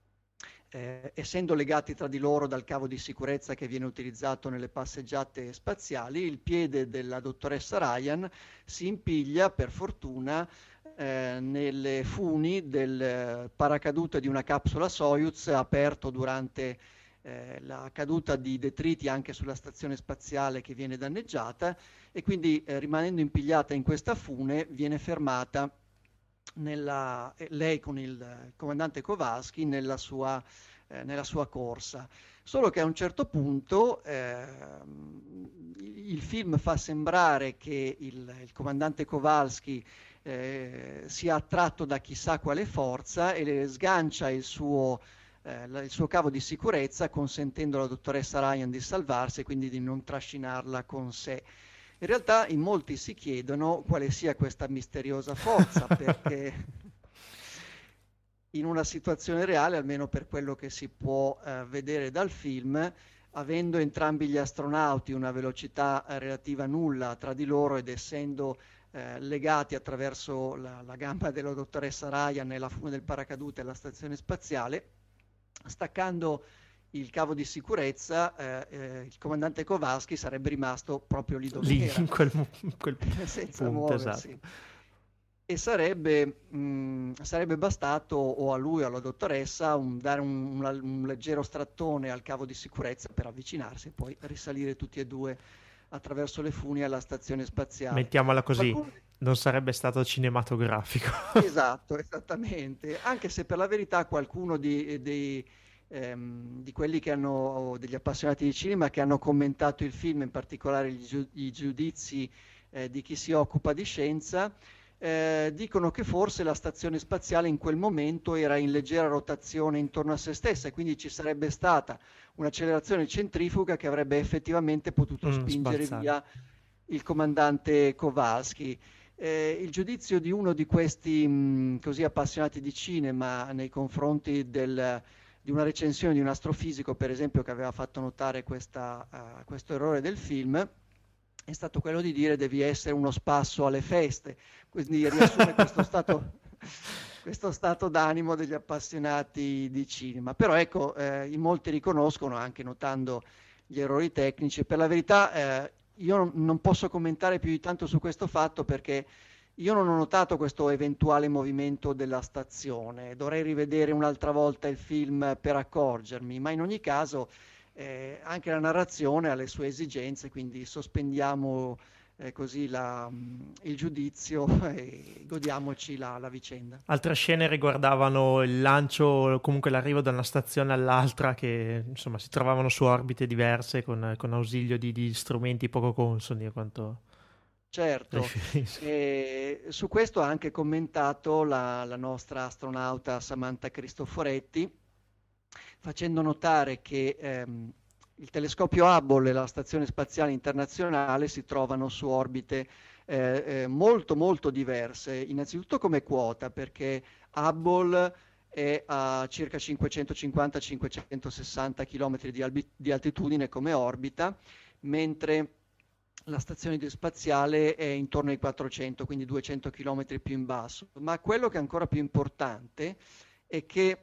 eh, essendo legati tra di loro dal cavo di sicurezza che viene utilizzato nelle passeggiate spaziali, il piede della dottoressa Ryan si impiglia, per fortuna, eh, nelle funi del paracadute di una capsula Soyuz aperto durante Eh, la caduta di detriti anche sulla stazione spaziale che viene danneggiata, e quindi eh, rimanendo impigliata in questa fune viene fermata nella, eh, lei con il comandante Kowalski nella sua, eh, nella sua corsa. Solo che a un certo punto eh, il film fa sembrare che il, il comandante Kowalski eh, sia attratto da chissà quale forza e le sgancia il suo eh, la, il suo cavo di sicurezza, consentendo alla dottoressa Ryan di salvarsi e quindi di non trascinarla con sé. In realtà in molti si chiedono quale sia questa misteriosa forza, perché in una situazione reale, almeno per quello che si può eh, vedere dal film, avendo entrambi gli astronauti una velocità eh, relativa nulla tra di loro ed essendo eh, legati attraverso la, la gamba della dottoressa Ryan e la fune del paracadute alla stazione spaziale, staccando il cavo di sicurezza, eh, eh, il comandante Kowalski sarebbe rimasto proprio lì dove lì, era, in quel, in quel senza punto, muoversi. esatto. E sarebbe, mh, sarebbe bastato o a lui o alla dottoressa un, dare un, un, un leggero strattone al cavo di sicurezza per avvicinarsi e poi risalire tutti e due attraverso le funi alla stazione spaziale. Mettiamola così, Qualcuno... non sarebbe stato cinematografico. Esatto, esattamente. Anche se per la verità qualcuno di, di, ehm, di quelli che hanno, degli appassionati di cinema che hanno commentato il film, in particolare gli, giu- i giudizi eh, di chi si occupa di scienza, Eh, dicono che forse la stazione spaziale in quel momento era in leggera rotazione intorno a se stessa e quindi ci sarebbe stata un'accelerazione centrifuga che avrebbe effettivamente potuto Mm, spingere sbalzare. via il comandante Kowalski. Eh, il giudizio di uno di questi mh, così appassionati di cinema nei confronti del, di una recensione di un astrofisico, per esempio, che aveva fatto notare questa, uh, questo errore del film, è stato quello di dire devi essere uno spasso alle feste, quindi riassume questo stato, questo stato d'animo degli appassionati di cinema. Però ecco, eh, in molti riconoscono, anche notando gli errori tecnici. Per la verità eh, io non, non posso commentare più di tanto su questo fatto perché io non ho notato questo eventuale movimento della stazione, dovrei rivedere un'altra volta il film per accorgermi, ma in ogni caso Eh, anche la narrazione ha le sue esigenze, quindi sospendiamo eh, così la, mh, il giudizio e godiamoci la, la vicenda. Altre scene riguardavano il lancio, comunque l'arrivo da una stazione all'altra, che insomma si trovavano su orbite diverse con, con ausilio di, di strumenti poco consoni a quanto Certo, riferisco. e su questo ha anche commentato la, la nostra astronauta Samantha Cristoforetti, facendo notare che ehm, il telescopio Hubble e la Stazione Spaziale Internazionale si trovano su orbite eh, eh, molto molto diverse, innanzitutto come quota, perché Hubble è a circa cinquecentocinquanta cinquecentosessanta chilometri di, albi- di altitudine come orbita, mentre la stazione spaziale è intorno ai quattrocento, quindi duecento chilometri più in basso. Ma quello che è ancora più importante è che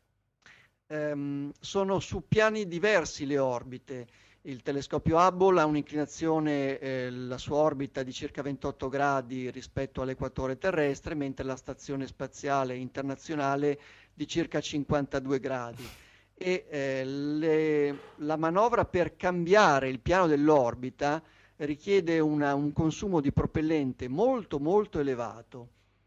ehm, sono su piani diversi le orbite. Il telescopio Hubble ha un'inclinazione, eh, la sua orbita di circa ventotto gradi rispetto all'equatore terrestre, mentre la stazione spaziale internazionale di circa cinquantadue gradi. E eh, le, la manovra per cambiare il piano dell'orbita richiede una, un consumo di propellente molto molto elevato,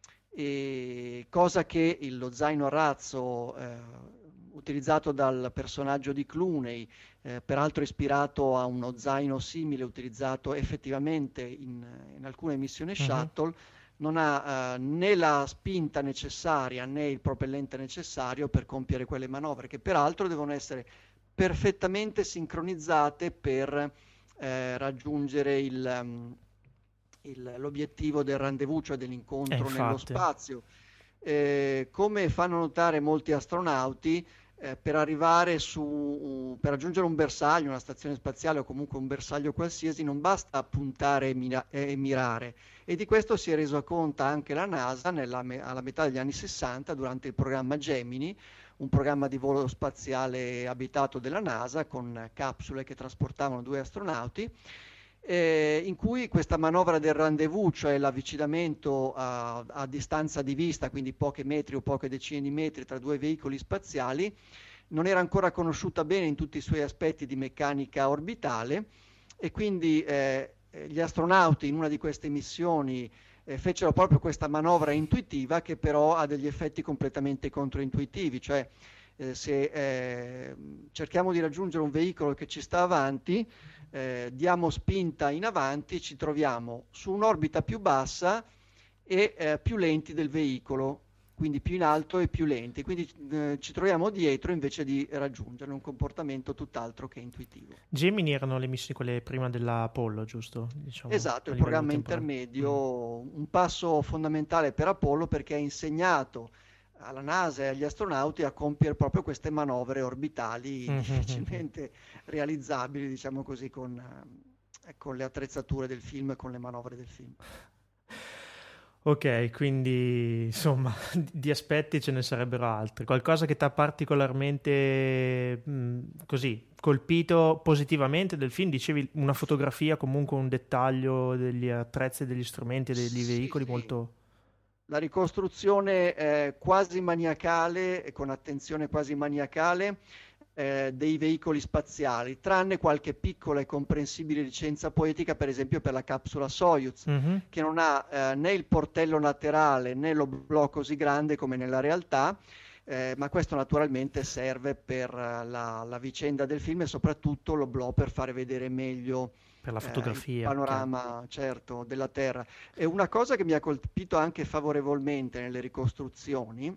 e cosa che il, lo zaino a razzo eh, utilizzato dal personaggio di Clooney, eh, peraltro ispirato a uno zaino simile utilizzato effettivamente in, in alcune missioni shuttle, uh-huh. non ha eh, né la spinta necessaria né il propellente necessario per compiere quelle manovre, che peraltro devono essere perfettamente sincronizzate per eh, raggiungere il, um, il, l'obiettivo del rendezvous, cioè dell'incontro eh, nello spazio. Eh, come fanno notare molti astronauti, eh, per arrivare su, uh, per raggiungere un bersaglio, una stazione spaziale o comunque un bersaglio qualsiasi, non basta puntare e, mira- e mirare. E di questo si è reso conto anche la NASA nella me- alla metà degli anni sessanta durante il programma Gemini, un programma di volo spaziale abitato della NASA con capsule che trasportavano due astronauti, eh, in cui questa manovra del rendezvous, cioè l'avvicinamento a, a distanza di vista, quindi pochi metri o poche decine di metri tra due veicoli spaziali, non era ancora conosciuta bene in tutti i suoi aspetti di meccanica orbitale, e quindi eh, gli astronauti in una di queste missioni eh, fecero proprio questa manovra intuitiva, che però ha degli effetti completamente controintuitivi, cioè eh, se eh, cerchiamo di raggiungere un veicolo che ci sta avanti, eh, diamo spinta in avanti, ci troviamo su un'orbita più bassa e eh, più lenti del veicolo, quindi più in alto e più lenti, quindi eh, ci troviamo dietro invece di raggiungere un comportamento tutt'altro che intuitivo. Gemini erano le missioni quelle prima dell'Apollo, giusto? Diciamo, esatto, il programma intermedio, mm. un passo fondamentale per Apollo, perché ha insegnato alla NASA e agli astronauti a compiere proprio queste manovre orbitali mm-hmm. difficilmente realizzabili, diciamo così, con, eh, con le attrezzature del film e con le manovre del film. Ok, quindi insomma di aspetti ce ne sarebbero altri. Qualcosa che ti ha particolarmente mh, così colpito positivamente del film? Dicevi una fotografia, comunque un dettaglio degli attrezzi, degli strumenti, degli sì, veicoli sì. molto... La ricostruzione eh, quasi maniacale, e con attenzione quasi maniacale, Eh, dei veicoli spaziali, tranne qualche piccola e comprensibile licenza poetica, per esempio per la capsula Soyuz, mm-hmm. che non ha eh, né il portello laterale né l'oblò così grande come nella realtà, eh, ma questo naturalmente serve per uh, la, la vicenda del film, e soprattutto l'oblò per fare vedere meglio per la fotografia, eh, il panorama che... certo della Terra. E una cosa che mi ha colpito anche favorevolmente nelle ricostruzioni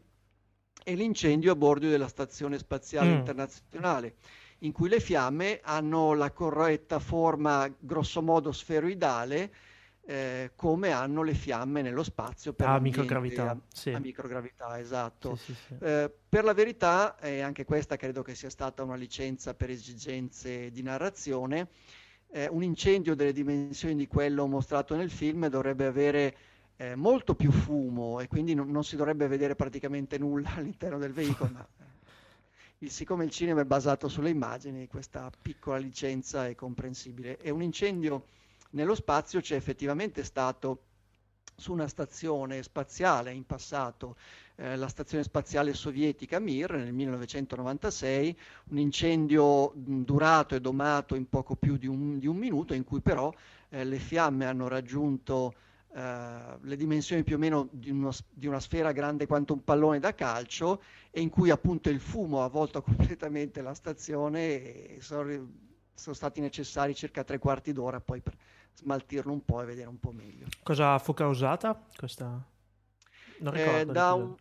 è l'incendio a bordo della Stazione Spaziale mm. Internazionale, in cui le fiamme hanno la corretta forma grossomodo sferoidale, eh, come hanno le fiamme nello spazio per a microgravità. A, sì. a microgravità, esatto. Sì, sì, sì. Eh, per la verità, e anche questa credo che sia stata una licenza per esigenze di narrazione, eh, un incendio delle dimensioni di quello mostrato nel film dovrebbe avere Eh, molto più fumo, e quindi non, non si dovrebbe vedere praticamente nulla all'interno del veicolo, ma il, siccome il cinema è basato sulle immagini, questa piccola licenza è comprensibile. E un incendio nello spazio c'è effettivamente stato su una stazione spaziale in passato, eh, la stazione spaziale sovietica Mir nel millenovecentonovantasei, un incendio mh, durato e domato in poco più di un, di un minuto, in cui però eh, le fiamme hanno raggiunto Uh, le dimensioni più o meno di, uno, di una sfera grande quanto un pallone da calcio, e in cui appunto il fumo ha avvolto completamente la stazione, e sono, sono stati necessari circa tre quarti d'ora poi per smaltirlo un po' e vedere un po' meglio. Cosa fu causata questa? Non ricordo. Eh, da, un,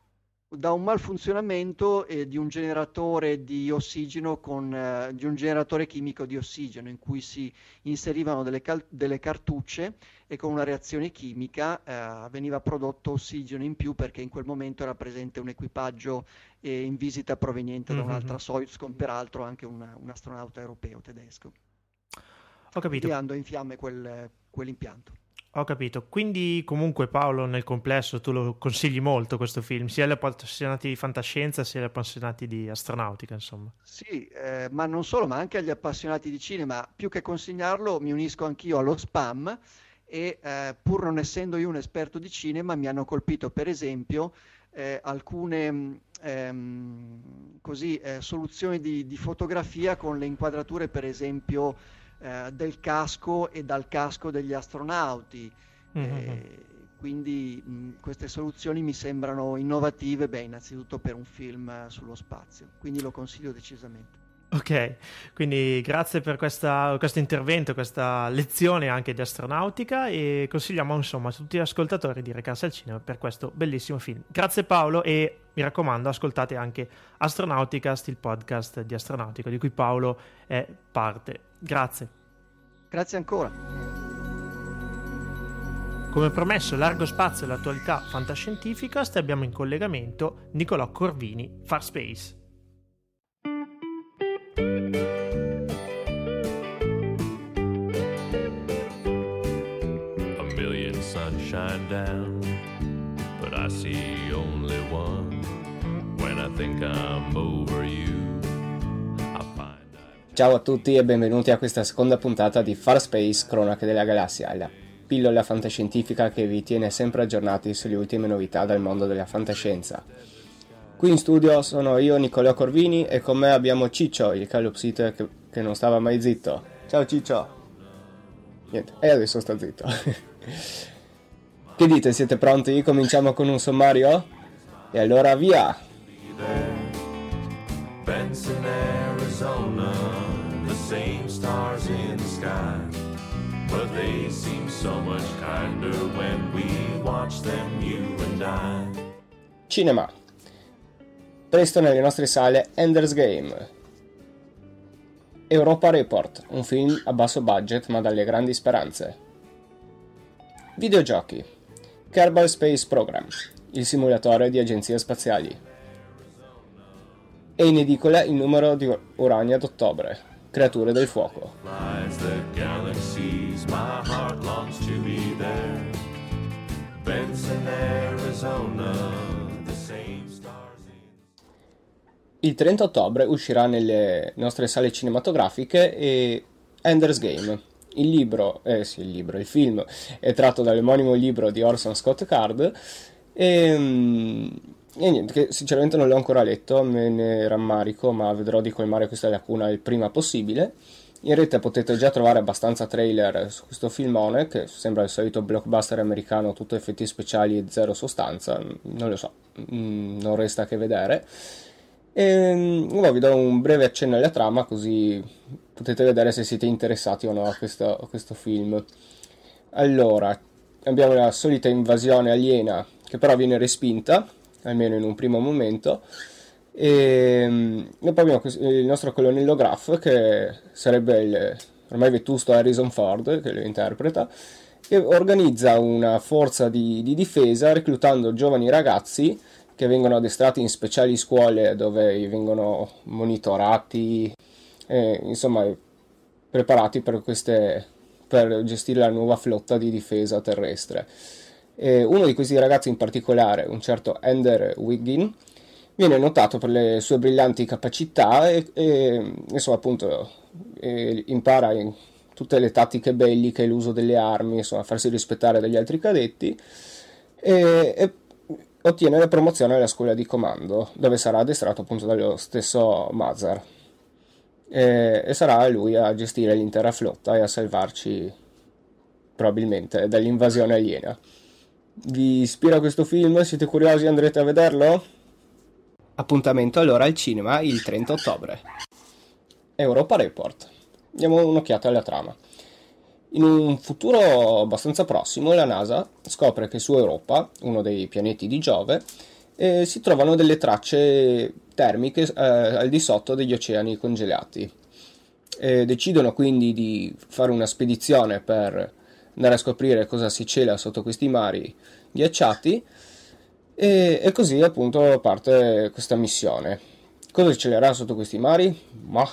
da un malfunzionamento eh, di un generatore di ossigeno con eh, di un generatore chimico di ossigeno, in cui si inserivano delle, cal- delle cartucce, e con una reazione chimica eh, veniva prodotto ossigeno in più, perché in quel momento era presente un equipaggio eh, in visita proveniente mm-hmm. da un'altra Soyuz, con peraltro anche una, un astronauta europeo tedesco. Ho capito. Inviando in fiamme quel, quell'impianto. Ho capito. Quindi comunque, Paolo, nel complesso tu lo consigli molto questo film, sia agli appassionati di fantascienza sia agli appassionati di astronautica, insomma. Sì, eh, ma non solo, ma anche agli appassionati di cinema. Più che consigliarlo, mi unisco anch'io allo spam, e eh, pur non essendo io un esperto di cinema, mi hanno colpito per esempio eh, alcune ehm, così, eh, soluzioni di, di fotografia con le inquadrature, per esempio eh, del casco e dal casco degli astronauti. Mm-hmm. Eh, quindi mh, queste soluzioni mi sembrano innovative, beh, innanzitutto per un film eh, sullo spazio, quindi lo consiglio decisamente. Ok, quindi grazie per questa, questo intervento, questa lezione anche di astronautica, e consigliamo insomma a tutti gli ascoltatori di recarsi al cinema per questo bellissimo film. Grazie Paolo, e mi raccomando ascoltate anche Astronauticast, il podcast di astronautica di cui Paolo è parte. Grazie. Grazie ancora. Come promesso, largo spazio all'attualità fantascientifica, abbiamo in collegamento Nicolò Corvini, Farspace. Sunshine down, but I see only one. When I think I'm over you, I find I'm... Ciao a tutti e benvenuti a questa seconda puntata di Farspace, Cronache della Galassia, la pillola fantascientifica che vi tiene sempre aggiornati sulle ultime novità dal mondo della fantascienza. Qui in studio sono io, Nicolò Corvini, e con me abbiamo Ciccio, il calopsite che, che non stava mai zitto. Ciao Ciccio! Niente, e adesso sta zitto. Che dite, siete pronti? Cominciamo con un sommario? E allora via! Benson, Arizona, the same stars in the sky, but they seem so much kinder when we watch them, you and I. Cinema. Presto nelle nostre sale Ender's Game. Europa Report, un film a basso budget ma dalle grandi speranze. Videogiochi. Kerbal Space Program, il simulatore di agenzie spaziali. E in edicola il numero di Urania d'ottobre, Creature del fuoco. Lies the galaxies, my heart longs to be there. Benson, Arizona, the same stars in... Il trenta ottobre uscirà nelle nostre sale cinematografiche e Ender's Game. Il libro, eh sì, il libro, il film è tratto dall'omonimo libro di Orson Scott Card e, e niente, che sinceramente non l'ho ancora letto, me ne rammarico, ma vedrò di colmare questa lacuna il prima possibile. In rete potete già trovare abbastanza trailer su questo filmone, che sembra il solito blockbuster americano, tutto effetti speciali e zero sostanza, non lo so, non resta che vedere. E ora vi do un breve accenno alla trama, così potete vedere se siete interessati o no a questo, a questo film. Allora, abbiamo la solita invasione aliena, che però viene respinta, almeno in un primo momento, e, e poi abbiamo il nostro colonnello Graff, che sarebbe il ormai vetusto Harrison Ford, che lo interpreta, e organizza una forza di, di difesa reclutando giovani ragazzi che vengono addestrati in speciali scuole dove vengono monitorati, eh, insomma preparati per queste per gestire la nuova flotta di difesa terrestre. E uno di questi ragazzi in particolare, un certo Ender Wiggin, viene notato per le sue brillanti capacità e, e insomma appunto e impara in tutte le tattiche belliche, l'uso delle armi, insomma a farsi rispettare dagli altri cadetti e, e ottiene la promozione alla scuola di comando, dove sarà addestrato appunto dallo stesso Mazar. E, e sarà lui a gestire l'intera flotta e a salvarci probabilmente dall'invasione aliena. Vi ispira questo film? Siete curiosi? Andrete a vederlo? Appuntamento allora al cinema il trenta ottobre. Europa Report. Diamo un'occhiata alla trama. In un futuro abbastanza prossimo la NASA scopre che su Europa, uno dei pianeti di Giove, eh, si trovano delle tracce termiche eh, al di sotto degli oceani congelati. E decidono quindi di fare una spedizione per andare a scoprire cosa si cela sotto questi mari ghiacciati e, e così appunto parte questa missione. Cosa celerà sotto questi mari? Ma...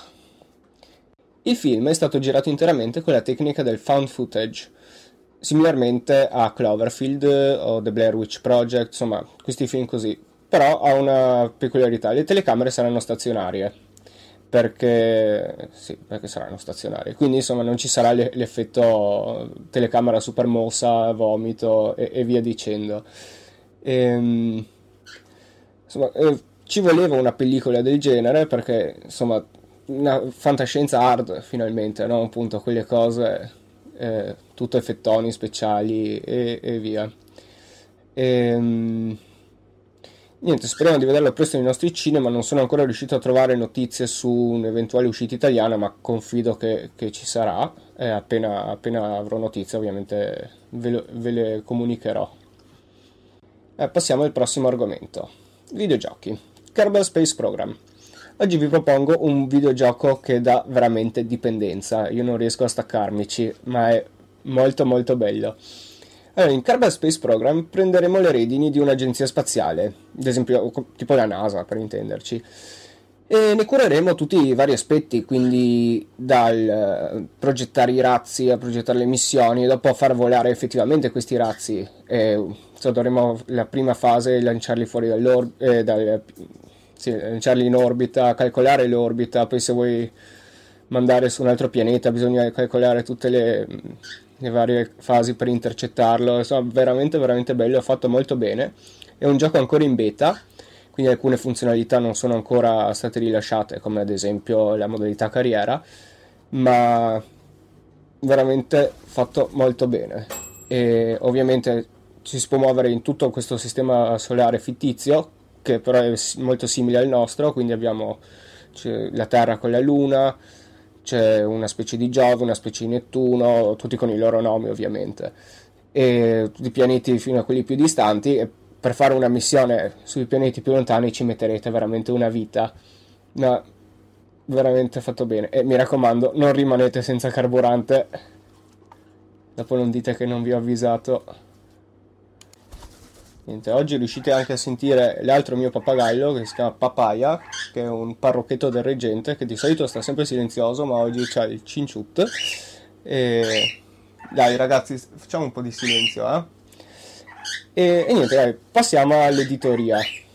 Il film è stato girato interamente con la tecnica del found footage, similarmente a Cloverfield o The Blair Witch Project, insomma, questi film così. Però ha una peculiarità, le telecamere saranno stazionarie, perché sì, perché saranno stazionarie, quindi insomma non ci sarà l'effetto telecamera super mossa, vomito e, e via dicendo. E, insomma, eh, ci voleva una pellicola del genere perché insomma una fantascienza hard finalmente, no? Appunto quelle cose eh, tutto effettoni speciali e, e via. E, niente, speriamo di vederlo presto nei nostri cinema. Non sono ancora riuscito a trovare notizie su un'eventuale uscita italiana, ma confido che, che ci sarà e appena, appena avrò notizie ovviamente ve, lo, ve le comunicherò. Eh, passiamo al prossimo argomento: videogiochi. Kerbal Space Program. Oggi vi propongo un videogioco che dà veramente dipendenza, io non riesco a staccarmici, ma è molto molto bello. Allora, in Kerbal Space Program prenderemo le redini di un'agenzia spaziale, ad esempio tipo la NASA per intenderci, e ne cureremo tutti i vari aspetti, quindi dal progettare i razzi a progettare le missioni, dopo far volare effettivamente questi razzi, e so, dovremo la prima fase lanciarli fuori dall'orbita, eh, dal, sì, lanciarli in orbita, calcolare l'orbita, poi se vuoi mandare su un altro pianeta bisogna calcolare tutte le, le varie fasi per intercettarlo. Insomma, veramente veramente bello, è fatto molto bene. È un gioco ancora in beta, quindi alcune funzionalità non sono ancora state rilasciate, come ad esempio la modalità carriera, ma veramente fatto molto bene. E ovviamente ci si può muovere in tutto questo sistema solare fittizio, che però è molto simile al nostro, quindi abbiamo la Terra con la Luna, c'è una specie di Giove, una specie di Nettuno, tutti con i loro nomi ovviamente, e tutti i pianeti fino a quelli più distanti, e per fare una missione sui pianeti più lontani ci metterete veramente una vita, ma veramente fatto bene. E mi raccomando, non rimanete senza carburante, dopo non dite che non vi ho avvisato. Niente, oggi riuscite anche a sentire l'altro mio pappagallo che si chiama Papaya, che è un parrocchetto del reggente, che di solito sta sempre silenzioso, ma oggi c'ha il cinciut. E dai ragazzi, facciamo un po' di silenzio, eh? E, e niente, dai, passiamo all'editoria.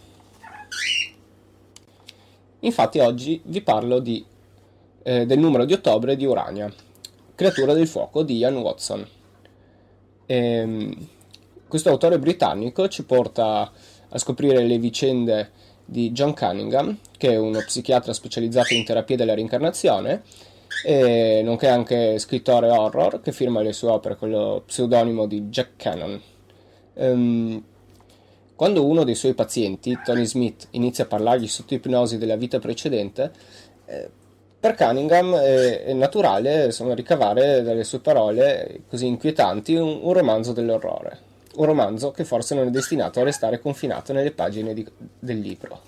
Infatti oggi vi parlo di, eh, del numero di ottobre di Urania, creatura del fuoco di Ian Watson. E, questo autore britannico ci porta a scoprire le vicende di John Cunningham, che è uno psichiatra specializzato in terapia della reincarnazione, e nonché anche scrittore horror che firma le sue opere con lo pseudonimo di Jack Cannon. Um, quando uno dei suoi pazienti, Tony Smith, inizia a parlargli sotto ipnosi della vita precedente, eh, per Cunningham è, è naturale insomma, ricavare dalle sue parole così inquietanti un, un romanzo dell'orrore, un romanzo che forse non è destinato a restare confinato nelle pagine di, del libro.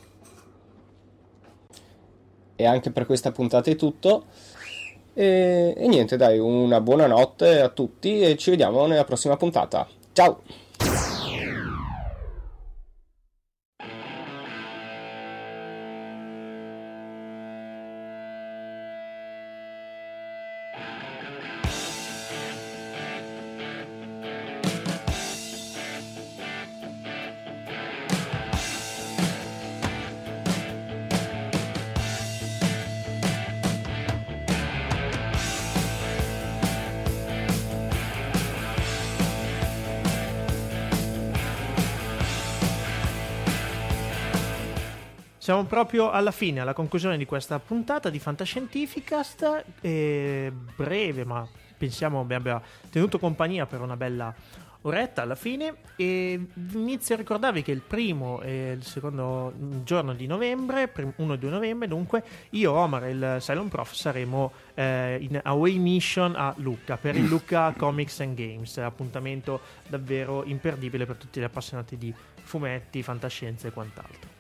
E anche per questa puntata è tutto. E, e niente, dai, una buona notte a tutti e ci vediamo nella prossima puntata. Ciao! Siamo proprio alla fine, alla conclusione di questa puntata di Fantascientificast, eh, breve, ma pensiamo abbia tenuto compagnia per una bella oretta alla fine. E inizio a ricordarvi che il primo e il secondo giorno di novembre, uno e due novembre, dunque, io, Omar e il Cylon Prof saremo eh, in Away Mission a Lucca per il Lucca Comics and Games, appuntamento davvero imperdibile per tutti gli appassionati di fumetti, fantascienza e quant'altro.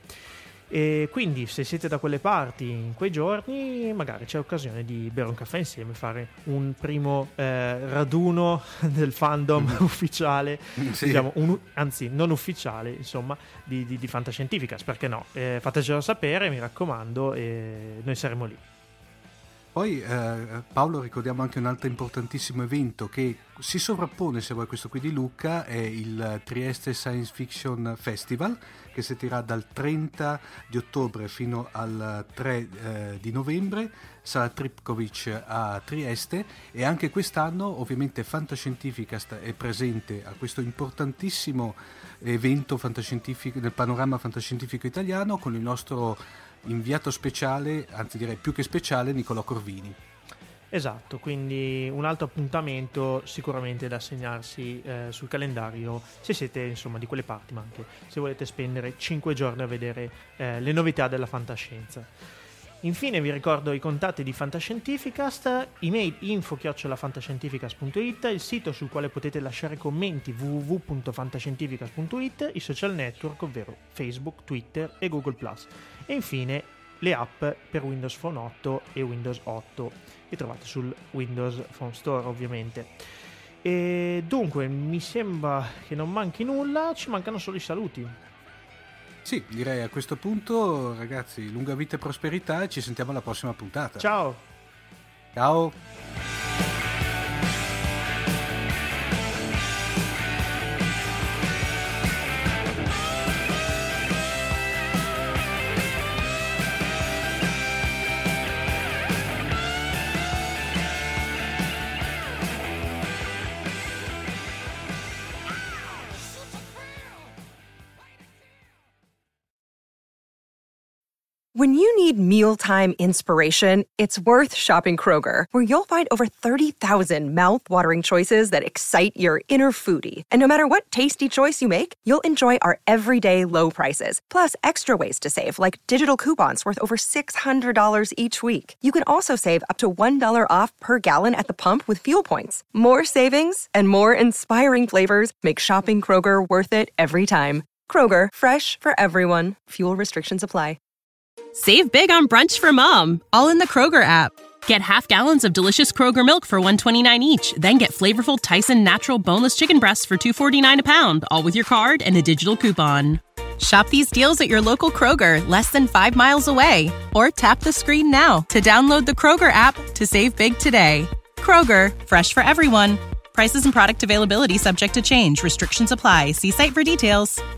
E quindi se siete da quelle parti in quei giorni magari c'è occasione di bere un caffè insieme, fare un primo eh, raduno del fandom mm. ufficiale, sì. diciamo, un, anzi non ufficiale, insomma, di, di, di Fantascientificast, perché no, eh, fatecelo sapere, mi raccomando, e noi saremo lì. Poi eh, Paolo, ricordiamo anche un altro importantissimo evento che si sovrappone, se vuoi, questo qui di Lucca, è il Trieste Science Fiction Festival, che si terrà dal trenta di ottobre fino al tre eh, di novembre, Sala Tripkovic a Trieste, e anche quest'anno ovviamente Fantascientificast è presente a questo importantissimo evento fantascientifico nel panorama fantascientifico italiano con il nostro inviato speciale, anzi direi più che speciale, Nicolò Corvini. Esatto, quindi un altro appuntamento sicuramente da segnarsi eh, sul calendario se siete insomma di quelle parti, ma anche se volete spendere cinque giorni a vedere eh, le novità della fantascienza. Infine vi ricordo i contatti di Fantascientificast, email info chiocciola fantascientificast punto it, il sito sul quale potete lasciare commenti w w w punto fantascientificast punto it, i social network ovvero Facebook, Twitter e Google plus, e infine le app per Windows Phone otto e Windows otto, che trovate sul Windows Phone Store ovviamente. E dunque mi sembra che non manchi nulla, ci mancano solo i saluti. Sì, direi a questo punto, ragazzi, lunga vita e prosperità, e ci sentiamo alla prossima puntata. Ciao! Ciao! When you need mealtime inspiration, it's worth shopping Kroger, where you'll find over thirty thousand mouth-watering choices that excite your inner foodie. And no matter what tasty choice you make, you'll enjoy our everyday low prices, plus extra ways to save, like digital coupons worth over six hundred dollars each week. You can also save up to one dollar off per gallon at the pump with fuel points. More savings and more inspiring flavors make shopping Kroger worth it every time. Kroger, fresh for everyone. Fuel restrictions apply. Save big on brunch for mom, all in the Kroger app. Get half gallons of delicious Kroger milk for one dollar and twenty-nine cents each. Then get flavorful Tyson natural boneless chicken breasts for two dollars and forty-nine cents a pound, all with your card and a digital coupon. Shop these deals at your local Kroger, less than five miles away. Or tap the screen now to download the Kroger app to save big today. Kroger, fresh for everyone. Prices and product availability subject to change. Restrictions apply. See site for details.